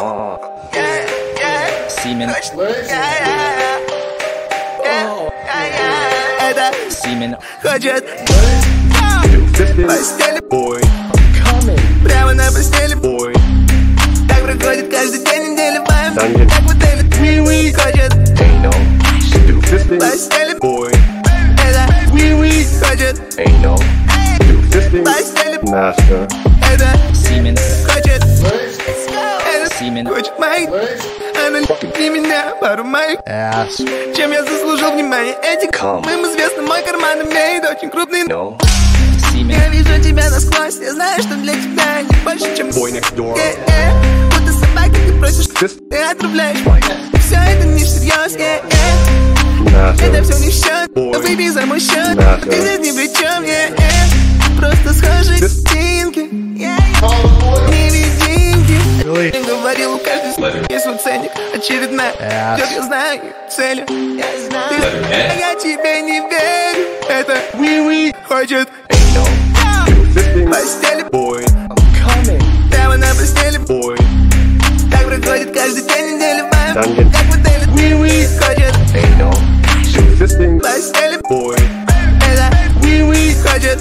Semen. Это Semen. Хочет постели, прямо на постели. Так проходит каждый день недели. Как в отеле. Хочет постели, это хочет постели. Это Semen. Хочет Semen. Хочет моих. Она не меня, пару моих. Чем я заслужил внимание этих. Моим известным, мой карман имеет очень крупный. Я вижу тебя насквозь. Я знаю, что для тебя не больше, чем Boy Next Door. Будто собака, ты просишь, ты отправляешь. Все это не всерьез. Это все не в счет. Выпей за мой счет. Ты здесь ни при чем. Просто схожи картинки. Невидимки. Я говорил, у каждой есть свой ценник. Очередная. Я знаю цели. Я тебе не верю. Это хочет постели, прямо на постели. Так проходит каждый день недели. Как в отеле. Хочет постели, это хочет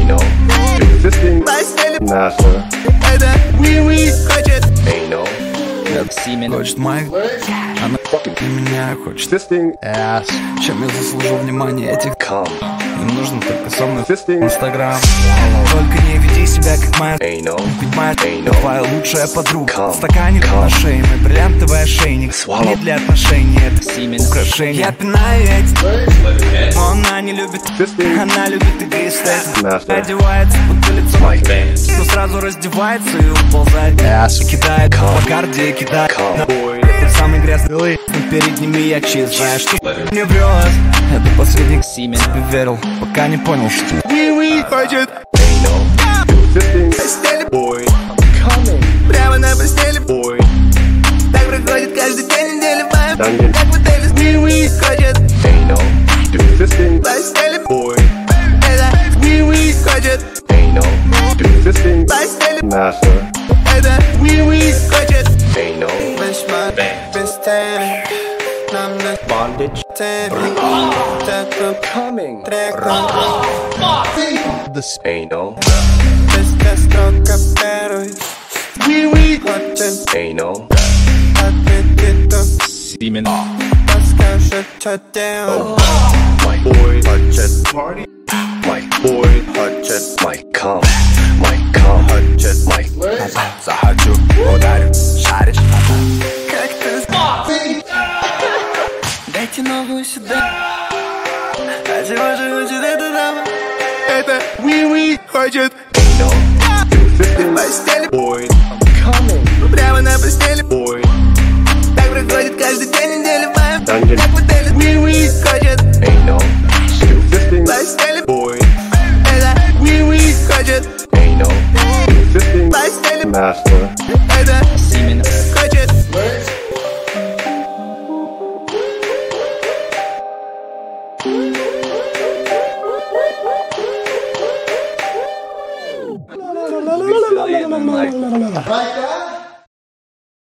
постели. Это хочет Semen. Хочет Майк, она и меня хочет. Чем я заслужил внимание этих. Им нужно только со мной Инстаграм. Только не веди себя как моя. Ведь моя твоя лучшая подруга. Стаканик на шее, мой бриллиантовый ошейник. Не для отношений, это украшение. Я пинаю эти, но она не любит. Она любит эгоист. Одевается, будто лицо, но сразу раздевается и уползает. Кидает по карде, кидает самый грязный. Перед ними я чист. Знаешь, что не врет. Это последний Semen. тебе верил, пока не понял, что хочет постели, прямо на постели. Так проходит каждый день недели. Как в отеле. Хочет постели, это хочет постели. Это хочет постели. Нам на bondage coming the anal строка первый хочет anal Semen подскажет, что делать. My boy хочет party. My boy хочет my cum. My cum хочет my захочу, ударю, шаришь. Как ты дайте новую сюда. А чего же хочет эта дама? Это хочет постели, прямо на постели. Так проходит каждый день недели. Как в отеле. Хочет постели, это хочет постели. Это Semen. Хочет Right